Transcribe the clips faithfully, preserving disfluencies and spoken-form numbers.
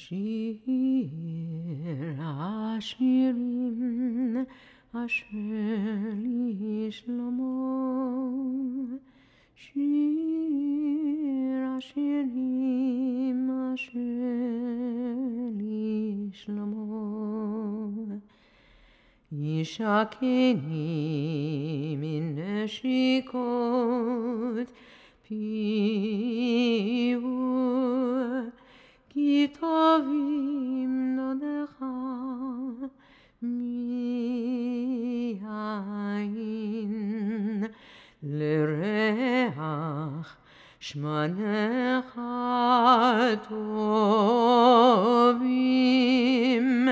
שיר השירים אשר לשלמה, שיר השירים אשר לשלמה. ישקני מנשיקות פיהו, כי טובים דודיך מיין, לריח שמניך טובים,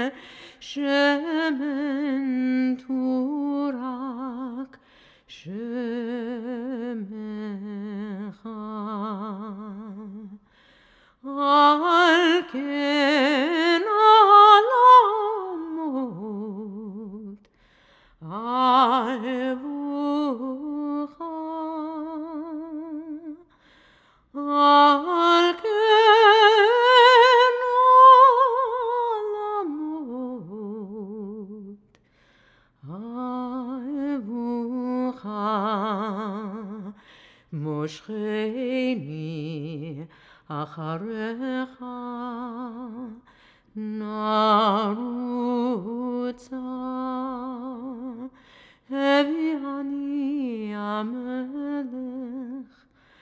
שמן תורק שמך. על כן עולמות אהבוך, על כן עולמות אהבוך. מושכני אחריך נרוצה, הביאני המלך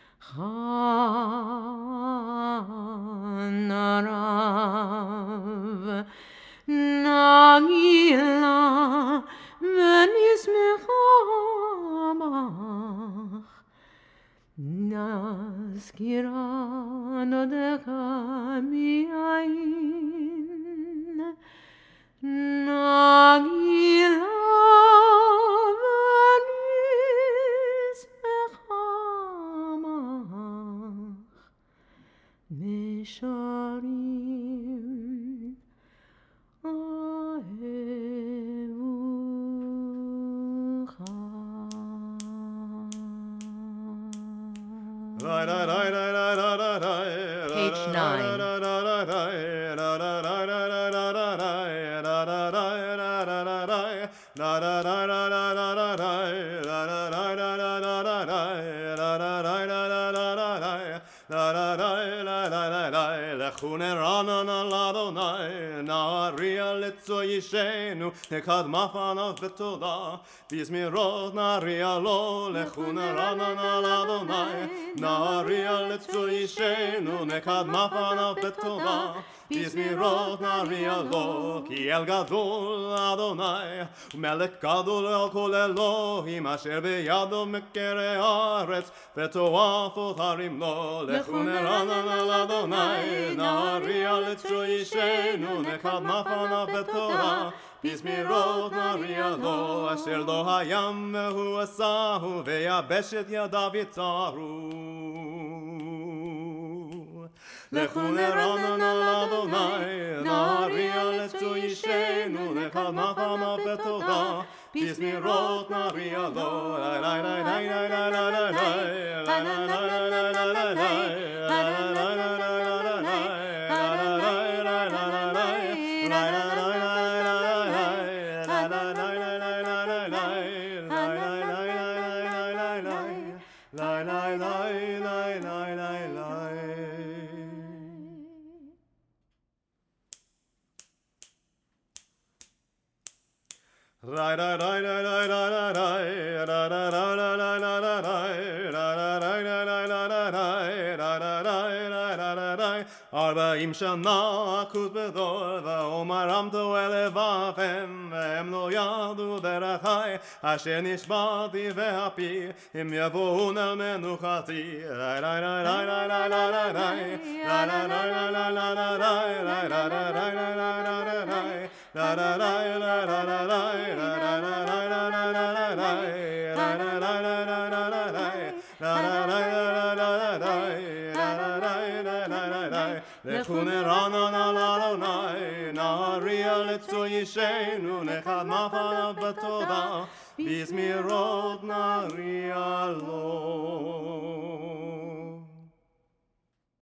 חן הרב, נגילה ונשמחה בך, נזכירה דודיך מיין, נגילה ונשמחה בך, נשרים אהבוך. Page nine. לכו נרנן על אדוני, נריע לצו ישנו, נקדמה פניו בתודה, בזמירות נריע לו. לכו נרנן על אדוני, נריע לצו ישנו, נקדמה פניו בתודה, בזמירות נריע לו. כי אל גדול אדוני, ומלך גדול על כל אלוהים, אשר בידו מקרי הארץ, ותועפות הרים לו. לכו נרנן על אדוני, נריע לצו ישנו, נקדמה פניו בתורה, בזמירות נריע לו. אשר לא הים והוא עשהו, ויבשת ידיו יצרו. לכו נרנן על אדוני, נריע לצו ישנו, נקדמה פניו בתודה, בזמירות נריע לו. ארבעים שנה אחוז בדור, ואומרמתו אל לבבם, והם לא ידעו דרכי, אשר נשבעתי ואפי, אם יבואון אל מנוחתי. לכו נרנן על אדוני, נריע לצו ישנו, נקדמה פניו בתודה, בזמירות נריע לו.